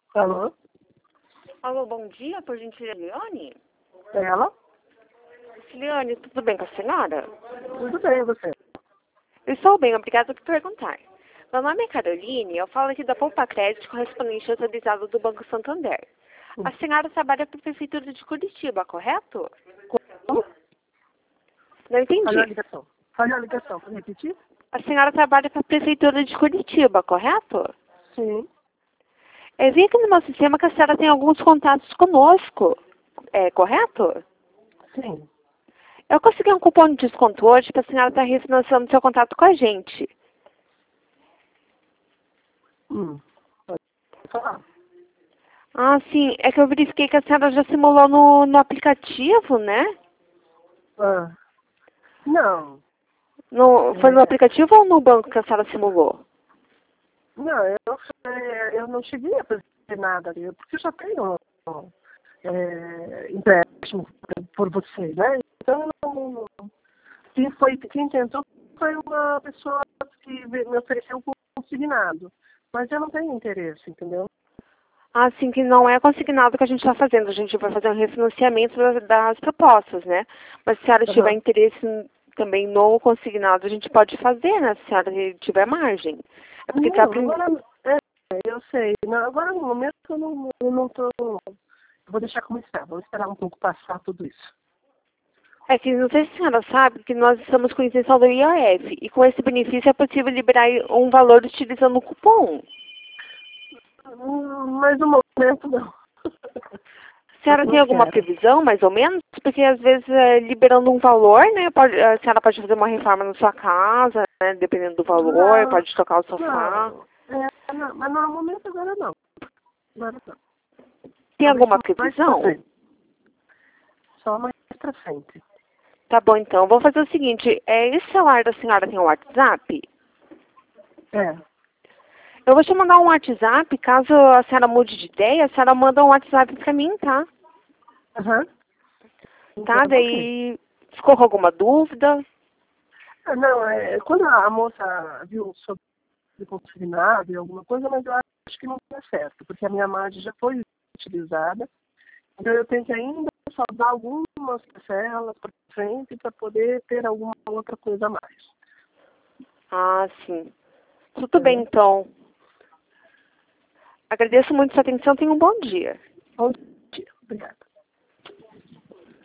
Alô? Alô, bom dia, por gentileza, Liane? Ela? Liane, tudo bem com a senhora? Tudo bem, você? Eu estou bem, obrigada por perguntar. Meu nome é Caroline, eu falo aqui da Poupa Crédito correspondente autorizado do Banco Santander. A senhora trabalha para a Prefeitura de Curitiba, correto? Como? Não entendi. Falhou a ligação. Falhou a ligação, pode repetir? A senhora trabalha para a Prefeitura de Curitiba, correto? Sim. Eu vi aqui no meu sistema que a senhora tem alguns contatos conosco, correto? Sim. Eu consegui um cupom de desconto hoje para a senhora estar refinanciando seu contato com a gente. Pode falar. Ah, sim. É que eu verifiquei que a senhora já simulou no aplicativo, né? Ah, não. Foi no aplicativo ou no banco que a senhora simulou? Não, eu não cheguei a fazer nada ali, porque eu já tenho empréstimo por vocês, né? Então, quem tentou foi uma pessoa que me ofereceu um consignado. Mas eu não tenho interesse, entendeu? Ah, sim, que não é consignado que a gente está fazendo. A gente vai fazer um refinanciamento das propostas, né? Mas se a senhora tiver Aham. interesse também no consignado, a gente pode fazer, né? Se a senhora tiver margem. É porque Não, tá agora, eu sei. Não, agora no momento eu não tô. Eu vou deixar como está. Vou esperar um pouco passar tudo isso. É que não sei se a senhora sabe que nós estamos com isenção do IOF e com esse benefício é possível liberar um valor utilizando o cupom. Mas no momento não. A senhora Não tem alguma quero. previsão, mais ou menos? Porque às vezes liberando um valor, né, a senhora pode fazer uma reforma na sua casa, né, dependendo do valor, Não, pode trocar o sofá. não. Não, mas no momento agora não. Agora não. Tem Talvez alguma mais pra previsão? frente. Só mais pra frente. Tá bom, então. Vou fazer o seguinte, esse celular da senhora tem um WhatsApp? É. Eu vou te mandar um WhatsApp, caso a senhora mude de ideia, a senhora manda um WhatsApp pra mim, tá? Aham. Tá, Então, ok. daí ficou com alguma dúvida? Não, quando a moça viu sobre consignado e alguma coisa, mas eu acho que não deu certo, porque a minha margem já foi utilizada. Então eu tenho que ainda salvar algumas parcelas para frente para poder ter alguma outra coisa a mais. Ah, sim. Tudo bem, Entendeu? então. Agradeço muito sua atenção, tenha um bom dia. Bom dia. Obrigada.